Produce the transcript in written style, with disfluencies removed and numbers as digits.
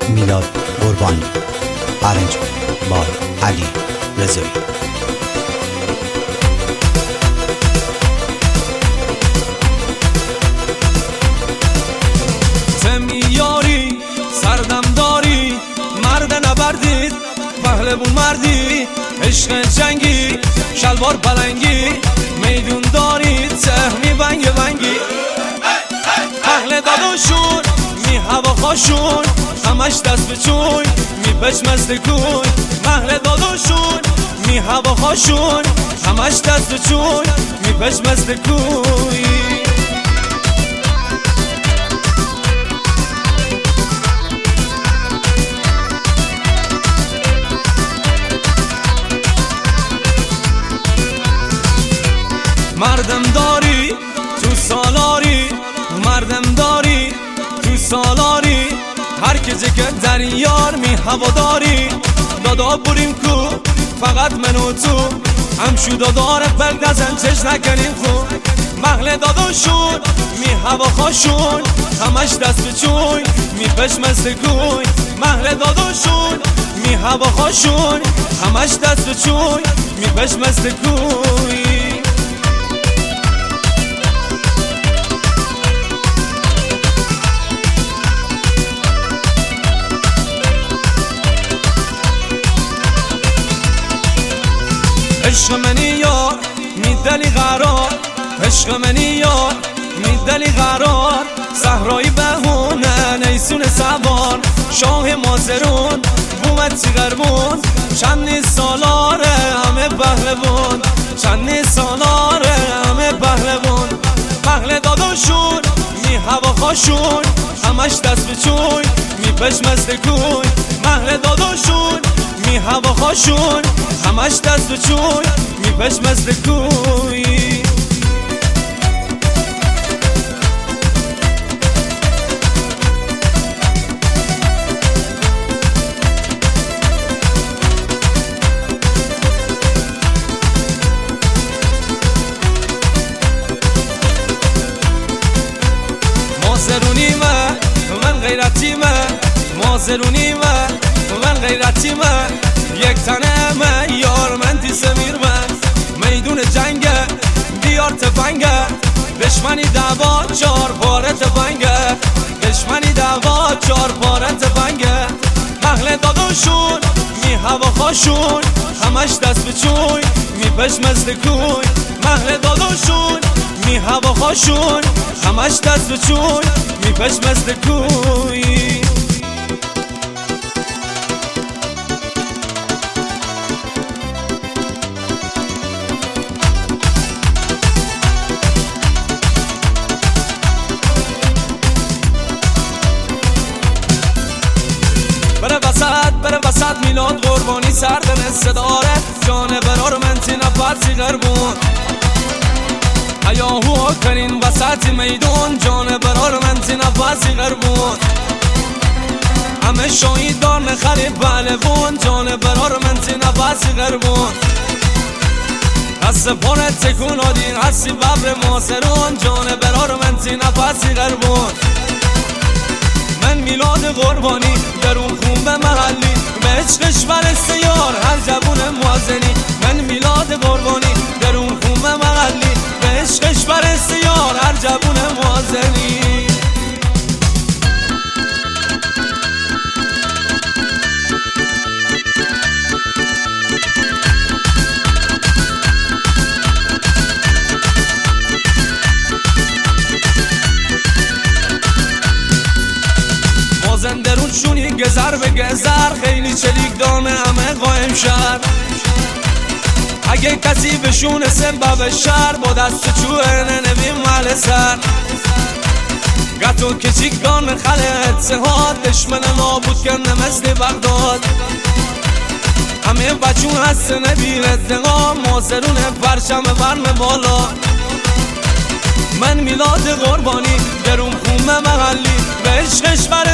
میلاد قربانی، ارنج بای علی رضایی. یاری سردم داری، مرد نبردید پهلوون مردی، عشق جنگی شلوار پلنگی، میدون دارید سهمی بنگ بنگی. اهل داداشون می هوا خاشون، همش دست به چوی می پشمست کوی. اهل داداشون می هوا خاشون، همش دست به چوی می پشمست کوی. مردم داری تو سالاری، مردم داری تو سالاری، هر کسی که در یار می هوا داری. دادا بریم کو فقط من و تو، همشو داداره بلدزن چش نکنیم خون. محل داداشون می هوا خاشون، همش دست به چوی می پشمست کوی. محل داداشون می هوا خاشون، همش دست به چوی می پشمست کوی. عشق منی یار میدلی قرار، عشق منی یار میدلی قرار. صحرای بهونه نیسون سوار، شاه مازرون بومد سیغربون. چند سالاره همه پهلوون، چند سالاره همه پهلوون. پهل داداشون می هوا خاشون، همش دست به چوی می پشمست کوی. محل داداشون می هوا خاشون، همش دست به چوی می پشمست کوی. مازرونی من غیرتی مازرونی من غیرتی یک تنه من یار من تی سمیر میدون جنگه دیار تفنگه، دشمنی دعوا چار پاره تفنگه، دشمنی دعوا چار پاره تفنگه. اهل داداشون می هوا خاشون، همش دست به چوی می پشمست کوی. اهل داداشون می هوا خاشون، همش دست به چوی می پشمست کوی. بره وسط میلاد قربانی، سردن صداره جان برار من تینا پرسی غربون. هیاهو کنین وسط میدون، جان برار من تینا پرسی غربون. همه شاهیدان نخری پهلوون، جان برار من تینا پرسی غربون. هست پاره تکون آدین هستی ببر ماسرون، جان برار من تینا پرسی غربون. من میلاد قربانی درون خون به محلی، به عشقش برسه یار هر جوون موازنی. من میلاد قربانی درون خون به محلی، به عشقش برسه یار هر جوون موازنی. درونشونی گذر به گذر، خیلی چلیک دانه همه قایم شد. اگه کسی بشونه سبب شر، با دست چوه ننویم مال سر. گتو کچیک دانه خله اتحاد، دشمن نابود کنه مثل بغداد. همه بچون هست نبیر اتقام، مازرون پرشم برم بالا. من میلاد قربانی درون خونه محلی، به عشقش